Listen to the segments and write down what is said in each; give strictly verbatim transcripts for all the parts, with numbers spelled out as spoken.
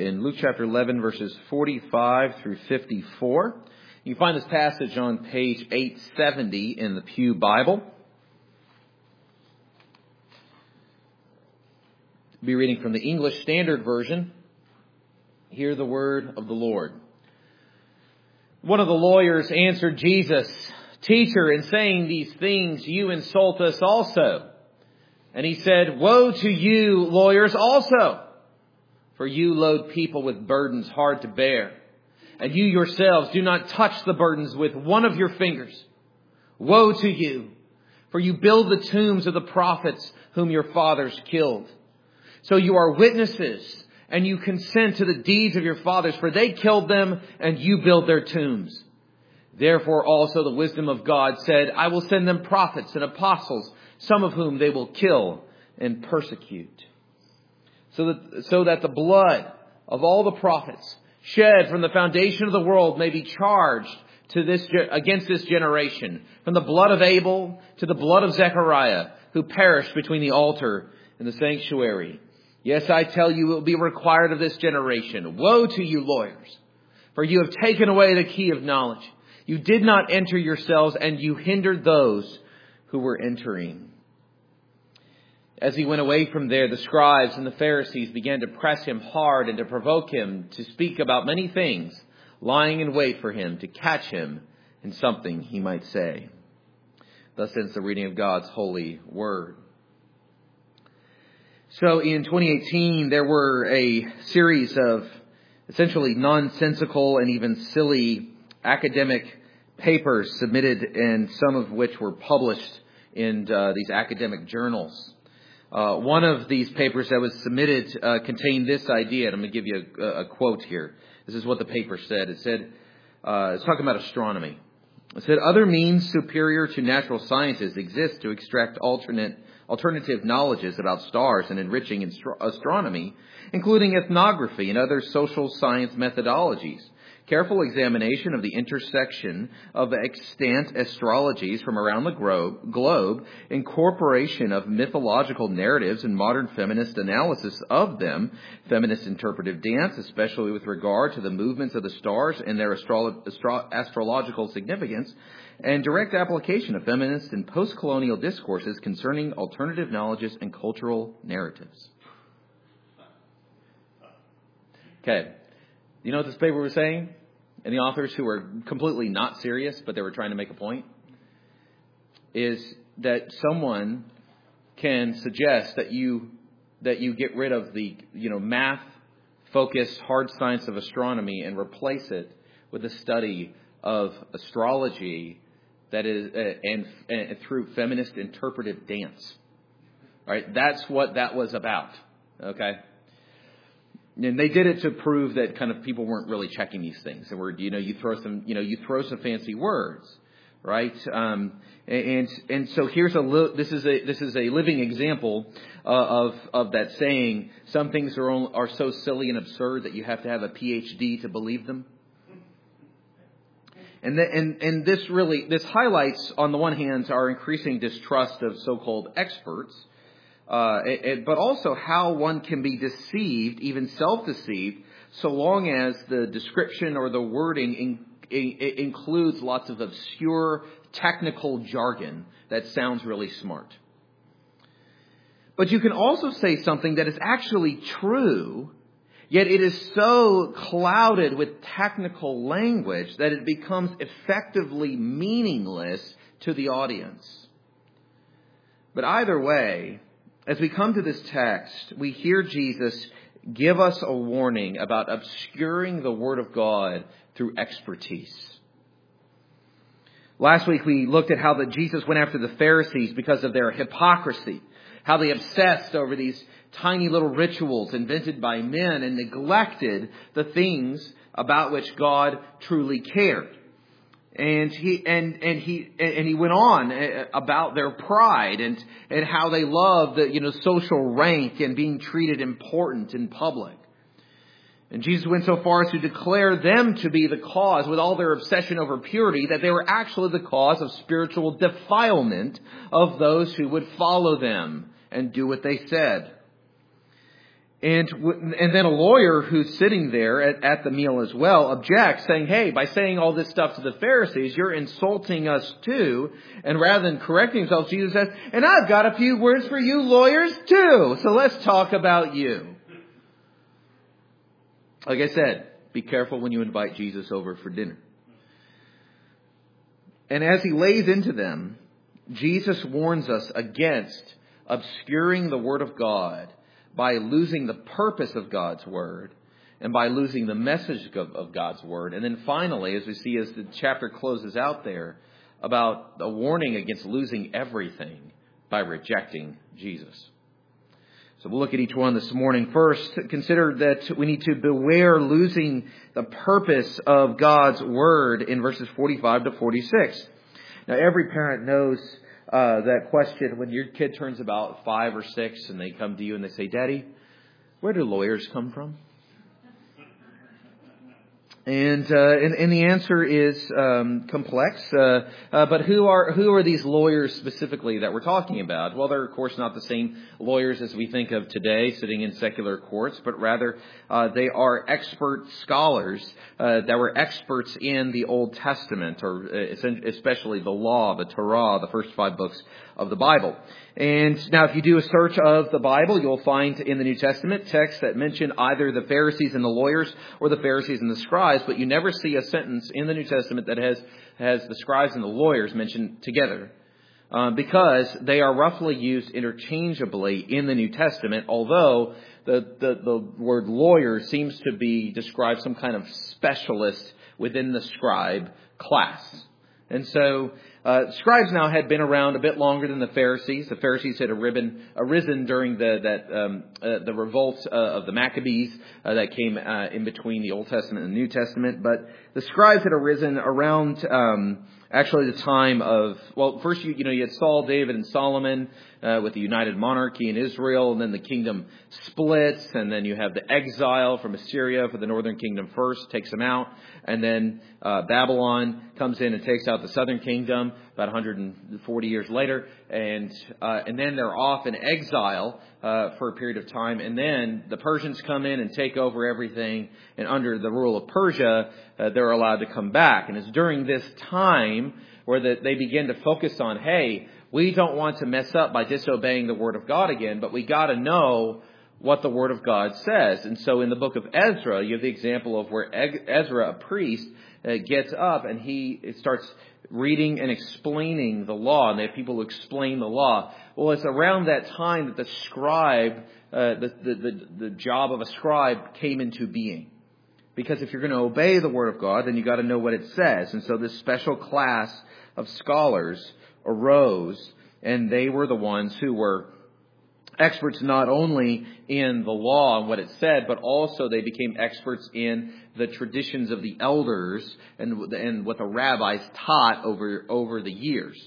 in Luke chapter eleven, verses forty-five through fifty-four. You can find this passage on page eight seventy in the Pew Bible. I'll be reading from the English Standard Version. Hear the word of the Lord. One of the lawyers answered Jesus, "Teacher, in saying these things, you insult us also." And he said, "Woe to you, lawyers, also! For you load people with burdens hard to bear, and you yourselves do not touch the burdens with one of your fingers. Woe to you! For you build the tombs of the prophets whom your fathers killed. So you are witnesses, and you consent to the deeds of your fathers, for they killed them, and you build their tombs. Therefore also the wisdom of God said, I will send them prophets and apostles, some of whom they will kill and persecute. So that, so that the blood of all the prophets shed from the foundation of the world may be charged to this against this generation, from the blood of Abel to the blood of Zechariah, who perished between the altar and the sanctuary. Yes, I tell you, it will be required of this generation. Woe to you, lawyers, for you have taken away the key of knowledge. You did not enter yourselves, and you hindered those who were entering." As he went away from there, the scribes and the Pharisees began to press him hard and to provoke him to speak about many things, lying in wait for him to catch him in something he might say. Thus ends the reading of God's holy word. So in twenty eighteen, there were a series of essentially nonsensical and even silly academic papers submitted, and some of which were published in uh, these academic journals. Uh, one of these papers that was submitted uh, contained this idea, and I'm going to give you a, a quote here. This is what the paper said. It said, uh, it's talking about astronomy. It said, "Other means superior to natural sciences exist to extract alternate alternative knowledges about stars and enriching astro- astronomy, including ethnography and other social science methodologies. Careful examination of the intersection of extant astrologies from around the gro- globe, incorporation of mythological narratives and modern feminist analysis of them, feminist interpretive dance, especially with regard to the movements of the stars and their astro- astro- astrological significance, and direct application of feminist and post-colonial discourses concerning alternative knowledges and cultural narratives." Okay. You know what this paper was saying? And the authors, who were completely not serious, but they were trying to make a point, is that someone can suggest that you that you get rid of the you know math-focused hard science of astronomy and replace it with a study of astrology that is uh, and, and through feminist interpretive dance. All right, that's what that was about. Okay. And they did it to prove that kind of people weren't really checking these things. And were, you know, you throw some, you know, you throw some fancy words, right? Um, and and so here's a li- this is a this is a living example uh, of of that saying. Some things are only, are so silly and absurd that you have to have a P H D to believe them. And the, and and this really this highlights, on the one hand, our increasing distrust of so-called experts. Uh, it, it, but also how one can be deceived, even self-deceived, so long as the description or the wording in, in, includes lots of obscure technical jargon that sounds really smart. But you can also say something that is actually true, yet it is so clouded with technical language that it becomes effectively meaningless to the audience. But either way, as we come to this text, we hear Jesus give us a warning about obscuring the Word of God through expertise. Last week we looked at how that Jesus went after the Pharisees because of their hypocrisy, how they obsessed over these tiny little rituals invented by men and neglected the things about which God truly cared. And he and and he and he went on about their pride and and how they loved the you know social rank and being treated important in public. And Jesus went so far as to declare them to be the cause, with all their obsession over purity, that they were actually the cause of spiritual defilement of those who would follow them and do what they said. And and then a lawyer who's sitting there at, at the meal as well objects, saying, hey, by saying all this stuff to the Pharisees, you're insulting us too. And rather than correcting himself, Jesus says, and I've got a few words for you lawyers too. So let's talk about you. Like I said, be careful when you invite Jesus over for dinner. And as he lays into them, Jesus warns us against obscuring the Word of God by losing the purpose of God's Word and by losing the message of, of God's Word. And then finally, as we see as the chapter closes out there, about a warning against losing everything by rejecting Jesus. So we'll look at each one this morning. First, consider that we need to beware losing the purpose of God's Word in verses forty-five to forty-six. Now, every parent knows Uh, that question when your kid turns about five or six and they come to you and they say, Daddy, where do lawyers come from? And, uh, and, and the answer is, um, complex. Uh, uh, but who are, who are these lawyers specifically that we're talking about? Well, they're of course not the same lawyers as we think of today sitting in secular courts, but rather, uh, they are expert scholars, uh, that were experts in the Old Testament, or especially the law, the Torah, the first five books of the Bible. And now if you do a search of the Bible, you'll find in the New Testament texts that mention either the Pharisees and the lawyers or the Pharisees and the scribes, but you never see a sentence in the New Testament that has, has the scribes and the lawyers mentioned together. Uh, because they are roughly used interchangeably in the New Testament, although the, the, the word lawyer seems to be described some kind of specialist within the scribe class. And so, uh, scribes now had been around a bit longer than the Pharisees. The Pharisees had arisen, arisen during the, that, um, uh, the revolt uh, of the Maccabees, uh, that came, uh, in between the Old Testament and the New Testament. But the scribes had arisen around, um, actually the time of, well, first you, you know, you had Saul, David, and Solomon, uh, with the united monarchy in Israel, and then the kingdom splits, and then you have the exile from Assyria for the northern kingdom first, takes them out, and then, uh, Babylon comes in and takes out the southern kingdom about one hundred forty years later, and, uh, and then they're off in exile, uh, for a period of time, and then the Persians come in and take over everything, and under the rule of Persia, uh, they're allowed to come back. And it's during this time where the, they begin to focus on, hey, we don't want to mess up by disobeying the Word of God again, but we got to know what the Word of God says. And so in the book of Ezra, you have the example of where Ezra, a priest, uh, gets up and he starts reading and explaining the law, and they have people who explain the law. Well, it's around that time that the scribe, uh, the, the, the, the job of a scribe came into being. Because if you're going to obey the Word of God, then you got to know what it says. And so this special class of scholars arose, and they were the ones who were experts not only in the law and what it said, but also they became experts in the traditions of the elders and, and what the rabbis taught over, over the years.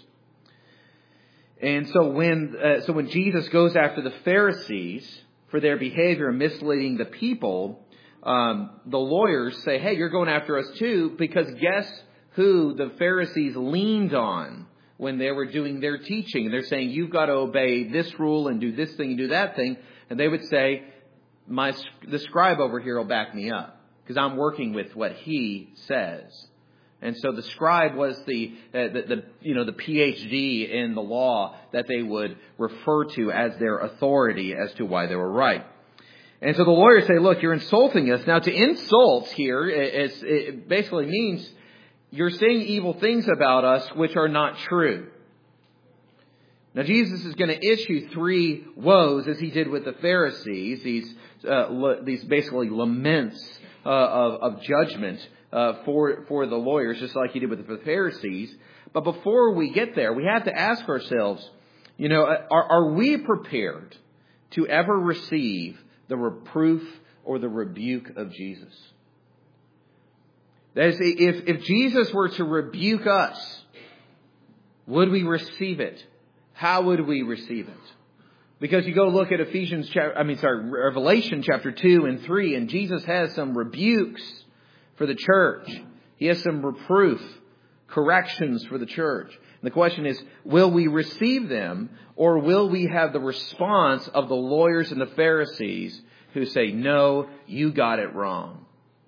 And so when, uh, so when Jesus goes after the Pharisees for their behavior misleading the people, Um, the lawyers say, hey, you're going after us too, because guess who the Pharisees leaned on when they were doing their teaching? And they're saying, you've got to obey this rule and do this thing and do that thing. And they would say, my, the scribe over here will back me up because I'm working with what he says. And so the scribe was the, uh, the, the, you know, the P H D in the law that they would refer to as their authority as to why they were right. And so the lawyers say, look, you're insulting us. Now, to insult here, is, it basically means you're saying evil things about us which are not true. Now, Jesus is going to issue three woes, as he did with the Pharisees, these uh, these basically laments uh, of, of judgment uh, for, for the lawyers, just like he did with the Pharisees. But before we get there, we have to ask ourselves, you know, are, are we prepared to ever receive the reproof or the rebuke of Jesus? That is, if, if Jesus were to rebuke us, would we receive it? How would we receive it? Because you go look at Ephesians, I mean, sorry, Revelation chapter two and three, and Jesus has some rebukes for the church. He has some reproof, corrections for the church. And the question is, will we receive them, or will we have the response of the lawyers and the Pharisees who say, no, you got it wrong.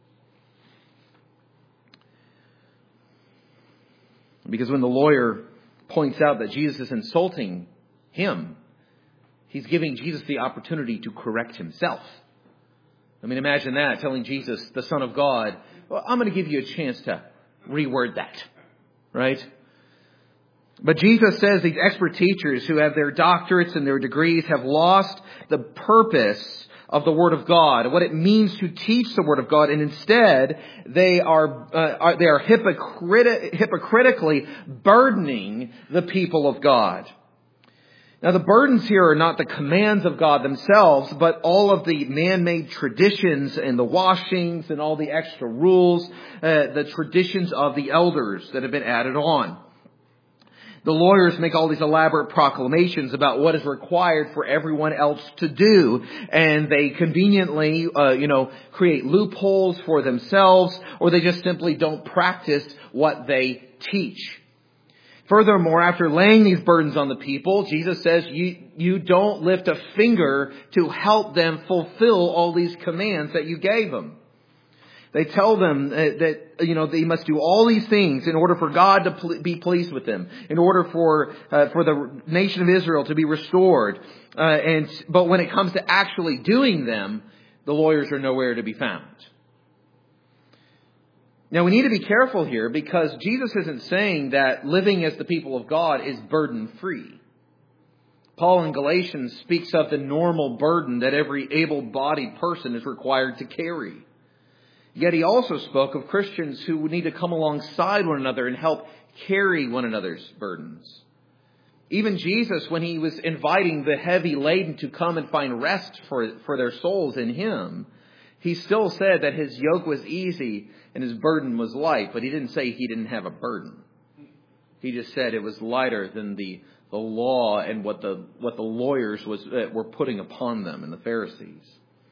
Because when the lawyer points out that Jesus is insulting him, he's giving Jesus the opportunity to correct himself. I mean, imagine that, telling Jesus, the Son of God, well, I'm going to give you a chance to reword that, right? But Jesus says these expert teachers who have their doctorates and their degrees have lost the purpose of the Word of God, what it means to teach the Word of God, and instead they are, uh, are they are hypocriti- hypocritically burdening the people of God. Now, the burdens here are not the commands of God themselves, but all of the man-made traditions and the washings and all the extra rules, uh, the traditions of the elders that have been added on. The lawyers make all these elaborate proclamations about what is required for everyone else to do, and they conveniently, uh, you know, create loopholes for themselves, or they just simply don't practice what they teach. Furthermore, after laying these burdens on the people, Jesus says you, you don't lift a finger to help them fulfill all these commands that you gave them. They tell them that, you know, they must do all these things in order for God to be pleased with them, in order for uh, for the nation of Israel to be restored. Uh, and but when it comes to actually doing them, the lawyers are nowhere to be found. Now, we need to be careful here because Jesus isn't saying that living as the people of God is burden-free. Paul in Galatians speaks of the normal burden that every able-bodied person is required to carry. Yet he also spoke of Christians who would need to come alongside one another and help carry one another's burdens. Even Jesus, when he was inviting the heavy laden to come and find rest for, for their souls in him, he still said that his yoke was easy and his burden was light, but he didn't say he didn't have a burden. He just said it was lighter than the, the law and what the what the lawyers was uh, were putting upon them and the Pharisees.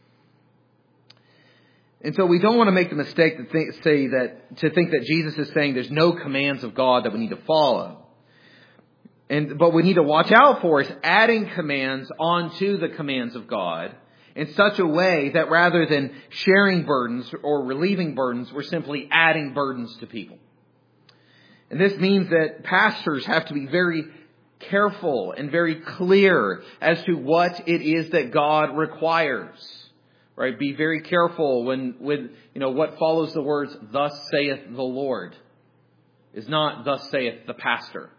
And so we don't want to make the mistake to think, say that to think that Jesus is saying there's no commands of God that we need to follow. And but we need to watch out for is adding commands onto the commands of God in such a way that rather than sharing burdens or relieving burdens, we're simply adding burdens to people. And this means that pastors have to be very careful and very clear as to what it is that God requires. Right? Be very careful when, when, you know, what follows the words, thus saith the Lord, is not thus saith the pastor.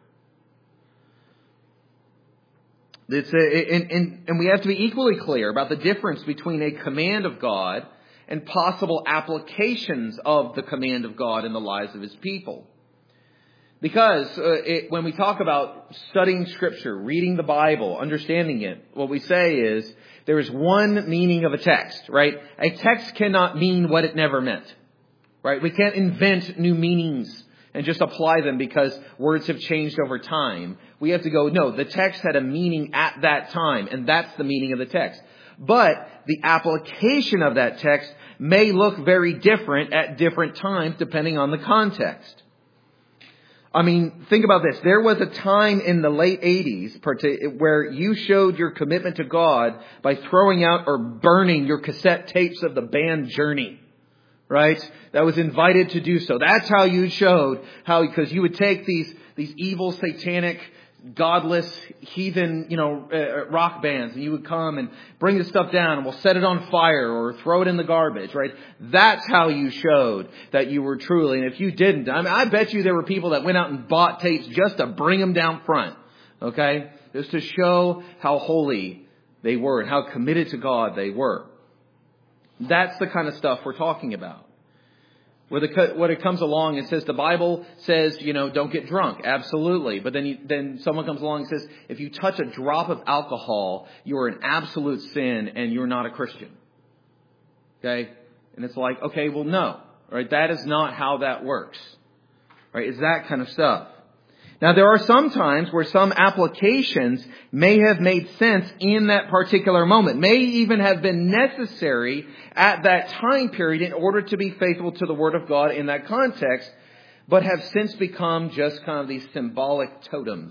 It's a, and, and, and we have to be equally clear about the difference between a command of God and possible applications of the command of God in the lives of His people. Because uh, it, when we talk about studying Scripture, reading the Bible, understanding it, what we say is there is one meaning of a text, right? A text cannot mean what it never meant, right? We can't invent new meanings and just apply them because words have changed over time. We have to go, no, the text had a meaning at that time, and that's the meaning of the text. But the application of that text may look very different at different times depending on the context. I mean, think about this. There was a time in the late eighties where you showed your commitment to God by throwing out or burning your cassette tapes of the band Journey. Right? That was invited to do so. That's how you showed how, because you would take these, these evil, satanic, godless, heathen, you know, uh, rock bands, and you would come and bring the stuff down and we'll set it on fire or throw it in the garbage, right? That's how you showed that you were truly. And if you didn't, I mean, I bet you there were people that went out and bought tapes just to bring them down front. Okay? Just to show how holy they were and how committed to God they were. That's the kind of stuff we're talking about. Where the, when it comes along and says the Bible says, you know, don't get drunk. Absolutely. But then you, then someone comes along and says, if you touch a drop of alcohol, you are in absolute sin and you're not a Christian. Okay? And it's like, okay, well, no. Right? That is not how that works. Right? It's that kind of stuff. Now, there are some times where some applications may have made sense in that particular moment, may even have been necessary at that time period in order to be faithful to the Word of God in that context, but have since become just kind of these symbolic totems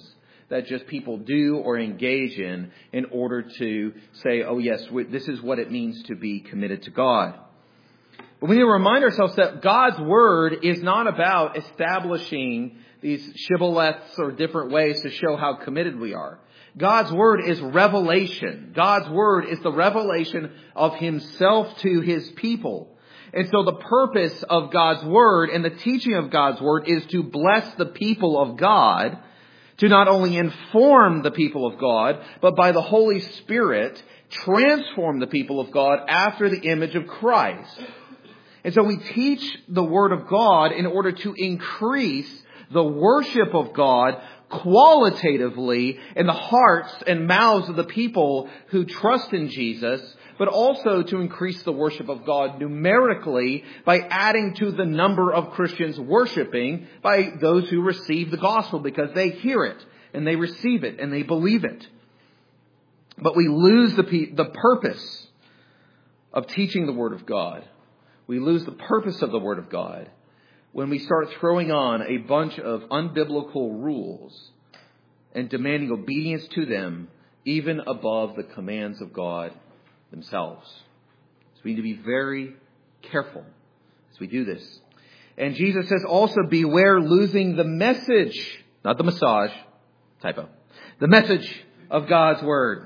that just people do or engage in in order to say, oh yes, this is what it means to be committed to God. But we need to remind ourselves that God's Word is not about establishing these shibboleths or different ways to show how committed we are. God's Word is revelation. God's Word is the revelation of Himself to His people. And so the purpose of God's Word and the teaching of God's Word is to bless the people of God, to not only inform the people of God, but by the Holy Spirit, transform the people of God after the image of Christ. And so we teach the Word of God in order to increase the worship of God qualitatively in the hearts and mouths of the people who trust in Jesus, but also to increase the worship of God numerically by adding to the number of Christians worshiping by those who receive the gospel because they hear it and they receive it and they believe it. But we lose the, the purpose of teaching the Word of God. We lose the purpose of the Word of God when we start throwing on a bunch of unbiblical rules and demanding obedience to them even above the commands of God themselves. So we need to be very careful as we do this. And Jesus says also, beware losing the message, not the massage, typo, the message of God's Word.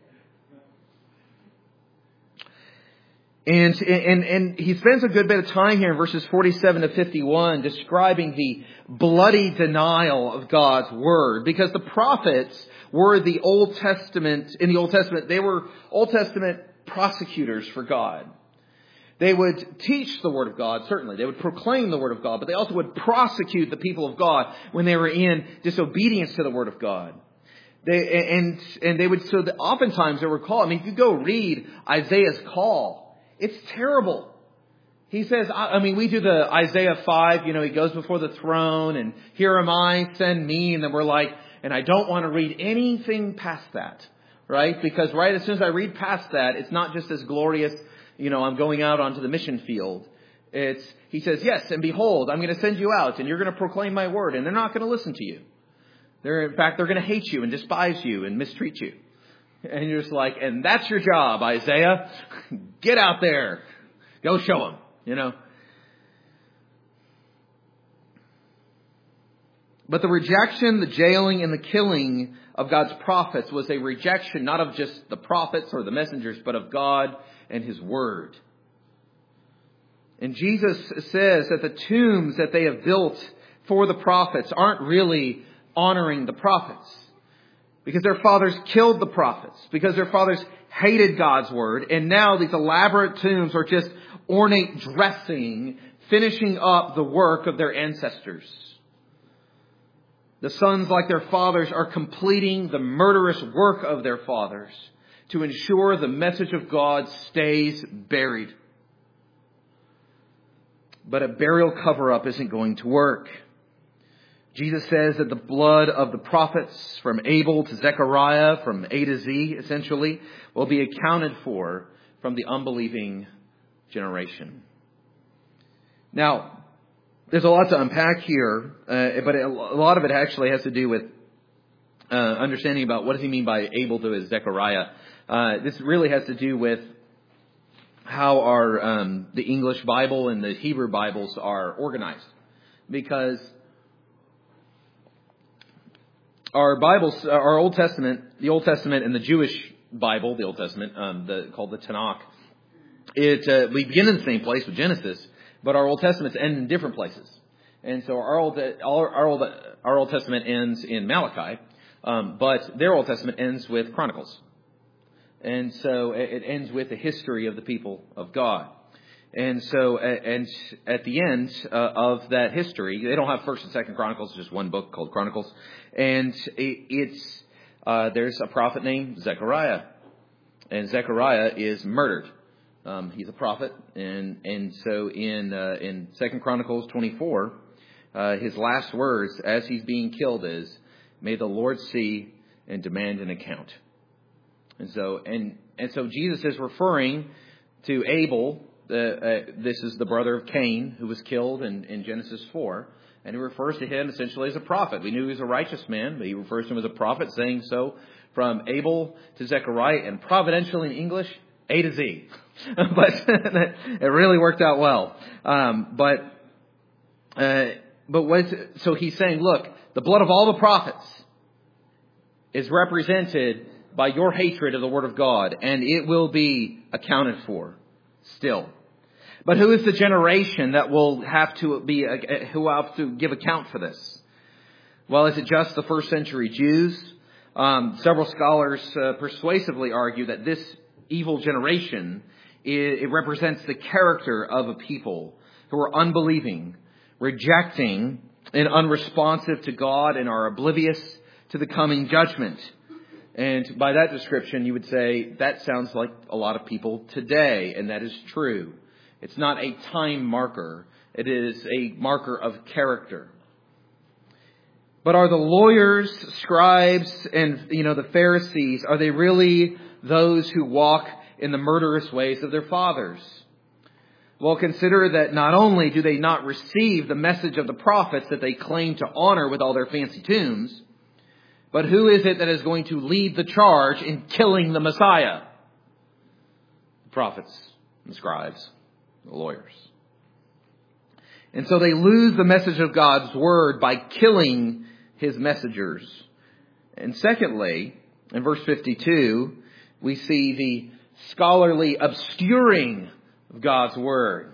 And, and, and he spends a good bit of time here in verses forty-seven to fifty-one describing the bloody denial of God's Word. Because the prophets were the Old Testament, in the Old Testament, they were Old Testament prosecutors for God. They would teach the Word of God, certainly. They would proclaim the Word of God, but they also would prosecute the people of God when they were in disobedience to the Word of God. They, and, and they would, so that oftentimes they were called, I mean, if you go read Isaiah's call, it's terrible. He says, I mean, we do the Isaiah five, you know, he goes before the throne and here am I, send me. And then we're like, and I don't want to read anything past that, right? Because right as soon as I read past that, it's not just as glorious, you know, I'm going out onto the mission field. It's, he says, yes, and behold, I'm going to send you out and you're going to proclaim my word and they're not going to listen to you. They're, in fact, they're going to hate you and despise you and mistreat you. And you're just like, and that's your job, Isaiah. Get out there. Go show them, you know. But the rejection, the jailing, and the killing of God's prophets was a rejection not of just the prophets or the messengers, but of God and His Word. And Jesus says that the tombs that they have built for the prophets aren't really honoring the prophets. Because their fathers killed the prophets. Because their fathers hated God's Word. And now these elaborate tombs are just ornate dressing, finishing up the work of their ancestors. The sons, like their fathers, are completing the murderous work of their fathers to ensure the message of God stays buried. But a burial cover-up isn't going to work. Jesus says that the blood of the prophets from Abel to Zechariah, from A to Z, essentially, will be accounted for from the unbelieving generation. Now, there's a lot to unpack here, uh, but a lot of it actually has to do with uh, understanding about what does he mean by Abel to Zechariah. Uh, this really has to do with how our um, the English Bible and the Hebrew Bibles are organized. Because our Bibles, our Old Testament, the Old Testament and the Jewish Bible, the Old Testament, um, the, called the Tanakh, it uh, we begin in the same place with Genesis, but our Old Testaments end in different places. And so our Old our, our Old our Old Testament ends in Malachi, um, but their Old Testament ends with Chronicles. And so it ends with the history of the people of God. And so, and at the end uh, of that history, they don't have First and Second Chronicles, just one book called Chronicles. And it's, uh, there's a prophet named Zechariah. And Zechariah is murdered. Um, he's a prophet. And, and so in, uh, in Second Chronicles twenty-four, uh, his last words as he's being killed is, "May the Lord see and demand an account." And so, and, and so Jesus is referring to Abel. Uh, uh, this is the brother of Cain who was killed in, in Genesis four. And he refers to him essentially as a prophet. We knew he was a righteous man, but he refers to him as a prophet, saying so from Abel to Zechariah, and providentially in English, A to Z. But it really worked out well. Um, but uh, but what's, so he's saying, look, the blood of all the prophets is represented by your hatred of the Word of God, and it will be accounted for still. But who is the generation that will have to be, who will have to give account for this? Well, is it just the first century Jews? Um, several scholars uh, persuasively argue that this evil generation, it, it represents the character of a people who are unbelieving, rejecting, and unresponsive to God, and are oblivious to the coming judgment. And by that description, you would say that sounds like a lot of people today, and that is true. It's not a time marker. It is a marker of character. But are the lawyers, scribes, and, you know, the Pharisees, are they really those who walk in the murderous ways of their fathers? Well, consider that not only do they not receive the message of the prophets that they claim to honor with all their fancy tombs, but who is it that is going to lead the charge in killing the Messiah? The prophets and scribes, the lawyers. And so they lose the message of God's word by killing his messengers. And secondly, in verse fifty-two, we see the scholarly obscuring of God's word.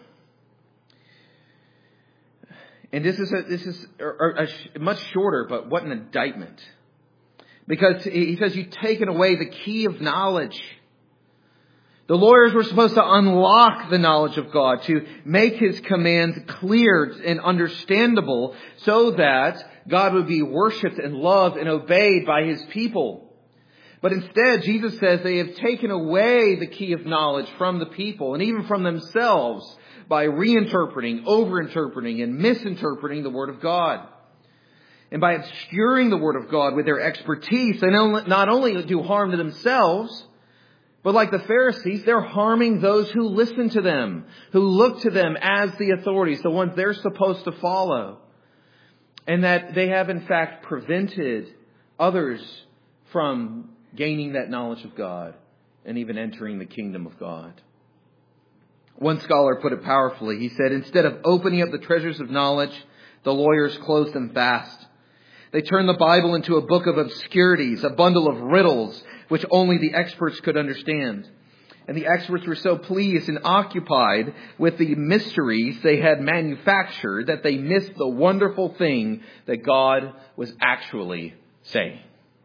And this is a, this is a, a much shorter, but what an indictment. Because he says, you've taken away the key of knowledge. The lawyers were supposed to unlock the knowledge of God, to make his commands clear and understandable so that God would be worshipped and loved and obeyed by his people. But instead, Jesus says they have taken away the key of knowledge from the people and even from themselves by reinterpreting, overinterpreting, and misinterpreting the Word of God. And by obscuring the Word of God with their expertise, they not only do harm to themselves, but like the Pharisees, they're harming those who listen to them, who look to them as the authorities, the ones they're supposed to follow. And that they have in fact prevented others from gaining that knowledge of God and even entering the kingdom of God. One scholar put it powerfully. He said, instead of opening up the treasures of knowledge, the lawyers closed them fast. They turned the Bible into a book of obscurities, a bundle of riddles, which only the experts could understand. And the experts were so pleased and occupied with the mysteries they had manufactured that they missed the wonderful thing that God was actually saying.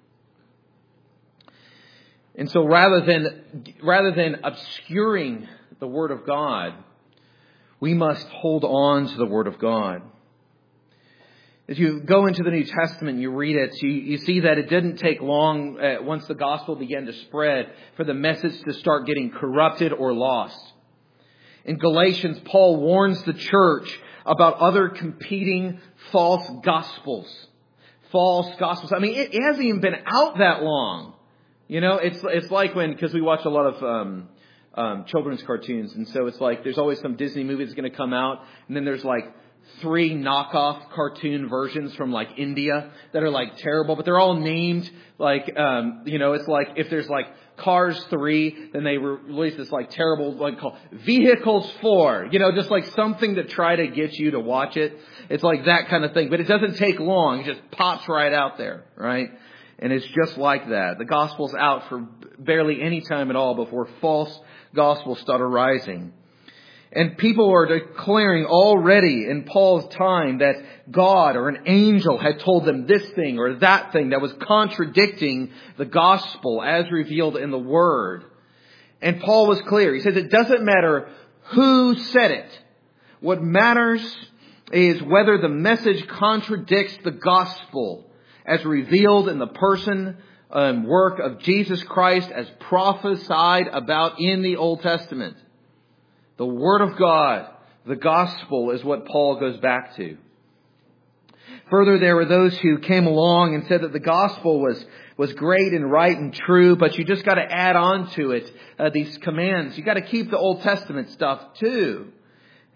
And so rather than, rather than obscuring the Word of God, we must hold on to the Word of God. As you go into the New Testament and you read it, you, you see that it didn't take long, uh, once the gospel began to spread, for the message to start getting corrupted or lost. In Galatians, Paul warns the church about other competing false gospels. False gospels. I mean, it, it hasn't even been out that long. You know, it's it's like when, because we watch a lot of um, um, children's cartoons, and so it's like there's always some Disney movie that's going to come out, and then there's like three knockoff cartoon versions from like India that are like terrible, but they're all named like, um, you know, it's like if there's like Cars three, then they re- release this like terrible one called Vehicles four, you know, just like something to try to get you to watch it. It's like that kind of thing, but it doesn't take long. It just pops right out there, right? And it's just like that. The gospel's out for barely any time at all before false gospels start arising. And people are declaring already in Paul's time that God or an angel had told them this thing or that thing that was contradicting the gospel as revealed in the Word. And Paul was clear. He says it doesn't matter who said it. What matters is whether the message contradicts the gospel as revealed in the person and work of Jesus Christ as prophesied about in the Old Testament. The Word of God, the gospel, is what Paul goes back to. Further, there were those who came along and said that the gospel was, was great and right and true, but you just got to add on to it uh, these commands. You got to keep the Old Testament stuff too.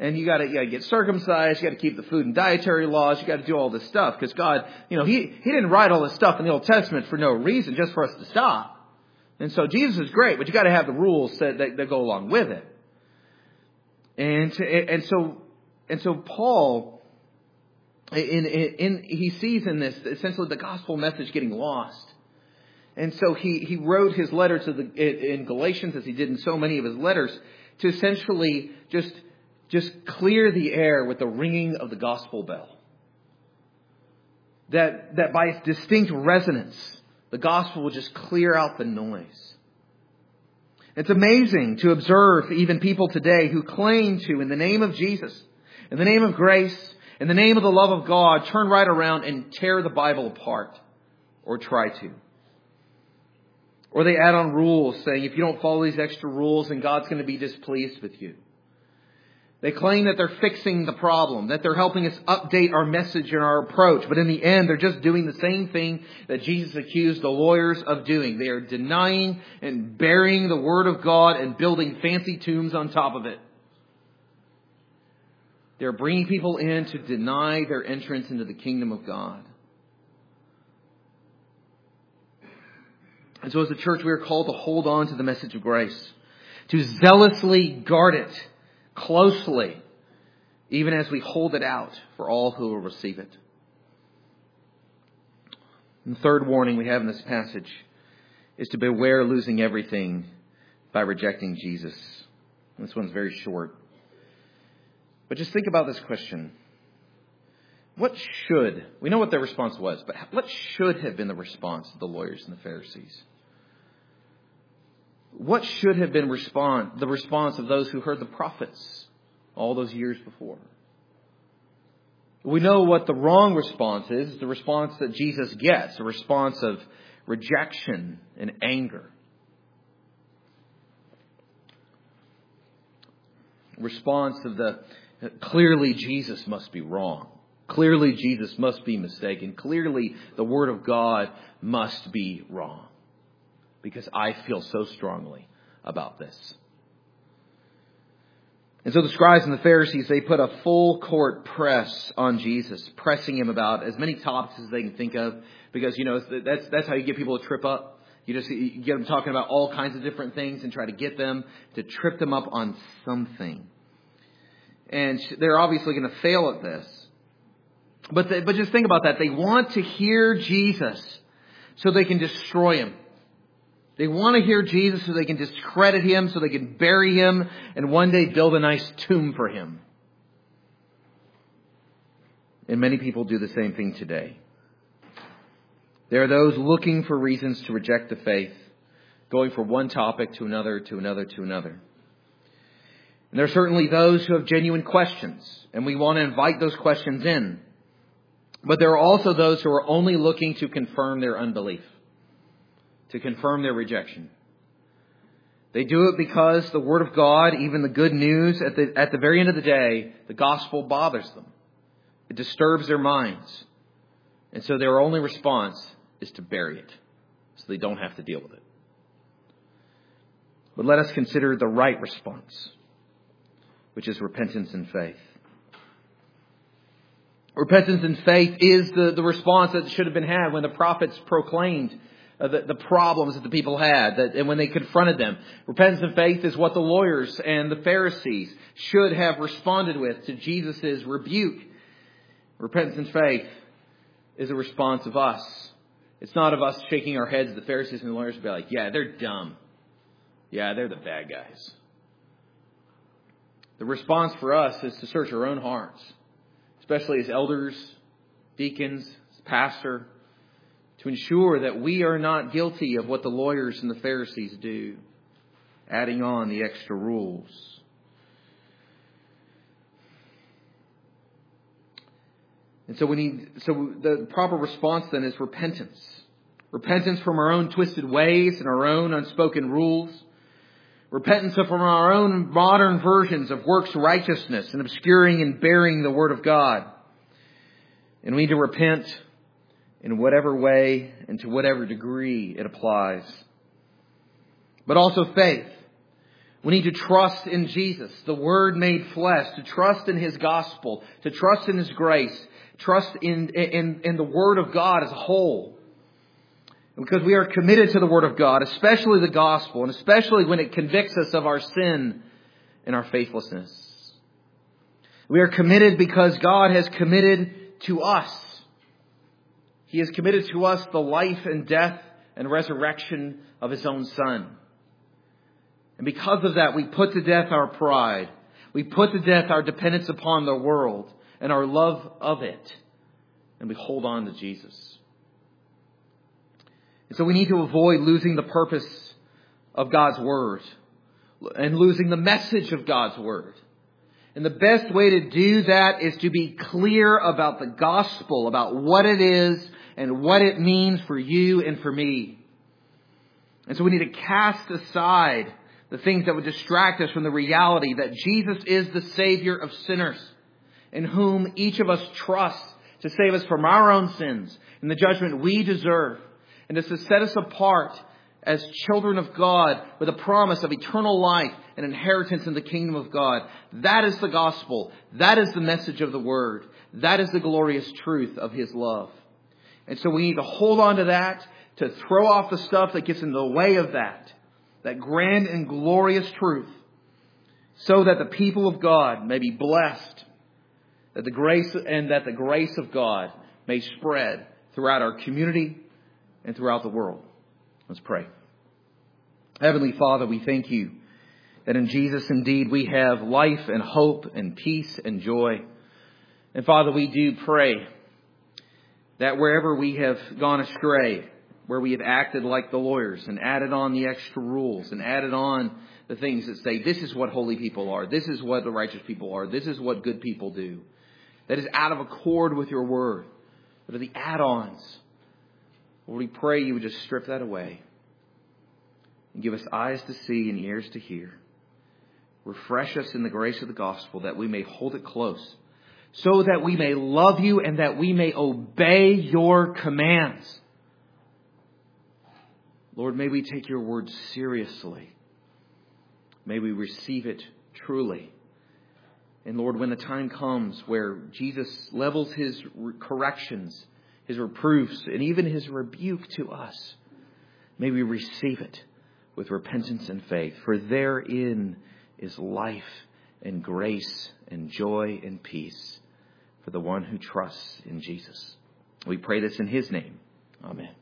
And you gotta, you gotta get circumcised, you gotta keep the food and dietary laws, you gotta do all this stuff. Because God, you know, He, He didn't write all this stuff in the Old Testament for no reason, just for us to stop. And so Jesus is great, but you gotta have the rules that, that, that go along with it. And, and so, and so Paul, in, in, in, he sees in this essentially the gospel message getting lost. And so he, he wrote his letter to the, in Galatians, as he did in so many of his letters, to essentially just, just clear the air with the ringing of the gospel bell. That, that by its distinct resonance, the gospel will just clear out the noise. It's amazing to observe even people today who claim to, in the name of Jesus, in the name of grace, in the name of the love of God, turn right around and tear the Bible apart, or try to. Or they add on rules saying, if you don't follow these extra rules, then God's going to be displeased with you. They claim that they're fixing the problem, that they're helping us update our message and our approach. But in the end, they're just doing the same thing that Jesus accused the lawyers of doing. They are denying and burying the Word of God and building fancy tombs on top of it. They're bringing people in to deny their entrance into the kingdom of God. And so as a church, we are called to hold on to the message of grace, to zealously guard it closely, even as we hold it out for all who will receive it. And the third warning we have in this passage is to beware losing everything by rejecting Jesus. And this one's very short. But just think about this question. What should, we know what their response was, but what should have been the response of the lawyers and the Pharisees? What should have been respond, the response of those who heard the prophets all those years before? We know what the wrong response is, the response that Jesus gets, a response of rejection and anger. Response of the, clearly Jesus must be wrong. Clearly Jesus must be mistaken. Clearly the Word of God must be wrong. Because I feel so strongly about this. And so the scribes and the Pharisees, they put a full court press on Jesus, pressing him about as many topics as they can think of. Because, you know, that's that's how you get people to trip up. You just you get them talking about all kinds of different things and try to get them to trip them up on something. And they're obviously going to fail at this. But they, but just think about that. They want to hear Jesus so they can destroy him. They want to hear Jesus so they can discredit him, so they can bury him, and one day build a nice tomb for him. And many people do the same thing today. There are those looking for reasons to reject the faith, going from one topic to another, to another, to another. And there are certainly those who have genuine questions, and we want to invite those questions in. But there are also those who are only looking to confirm their unbelief, to confirm their rejection. They do it because the Word of God, even the good news, at the, at the very end of the day, the gospel bothers them. It disturbs their minds. And so their only response is to bury it, so they don't have to deal with it. But let us consider the right response, which is repentance and faith. Repentance and faith is the, the response that should have been had when the prophets proclaimed uh, the, the problems that the people had, that, and when they confronted them. Repentance and faith is what the lawyers and the Pharisees should have responded with to Jesus' rebuke. Repentance and faith is a response of us. It's not of us shaking our heads at the Pharisees and the lawyers and be like, yeah, they're dumb. Yeah, they're the bad guys. The response for us is to search our own hearts, especially as elders, deacons, as pastor, to ensure that we are not guilty of what the lawyers and the Pharisees do, adding on the extra rules. And so we need, so the proper response then is repentance. Repentance from our own twisted ways and our own unspoken rules. Repentance from our own modern versions of works righteousness and obscuring and burying the Word of God. And we need to repent in whatever way and to whatever degree it applies. But also faith. We need to trust in Jesus, the Word made flesh, to trust in His gospel, to trust in His grace, trust in, in, in the Word of God as a whole. Because we are committed to the Word of God, especially the gospel, and especially when it convicts us of our sin and our faithlessness. We are committed because God has committed to us. He has committed to us the life and death and resurrection of His own Son. And because of that, we put to death our pride. We put to death our dependence upon the world and our love of it. And we hold on to Jesus. And so we need to avoid losing the purpose of God's Word and losing the message of God's Word. And the best way to do that is to be clear about the gospel, about what it is and what it means for you and for me. And so we need to cast aside the things that would distract us from the reality that Jesus is the Savior of sinners, in whom each of us trusts to save us from our own sins and the judgment we deserve, and is to set us apart as children of God with a promise of eternal life and inheritance in the kingdom of God. That is the gospel. That is the message of the Word. That is the glorious truth of His love. And so we need to hold on to that, to throw off the stuff that gets in the way of that, that grand and glorious truth, so that the people of God may be blessed, that the grace and that the grace of God may spread throughout our community and throughout the world. Let's pray. Heavenly Father, we thank You that in Jesus indeed we have life and hope and peace and joy. And Father, we do pray that wherever we have gone astray, where we have acted like the lawyers and added on the extra rules and added on the things that say this is what holy people are, this is what the righteous people are, this is what good people do, that is out of accord with Your Word, that are the add-ons. Lord, we pray You would just strip that away and give us eyes to see and ears to hear. Refresh us in the grace of the gospel that we may hold it close, so that we may love You and that we may obey Your commands. Lord, may we take Your word seriously. May we receive it truly. And Lord, when the time comes where Jesus levels His corrections, His reproofs, and even His rebuke to us, may we receive it with repentance and faith. For therein is life and grace and joy and peace for the one who trusts in Jesus. We pray this in His name. Amen.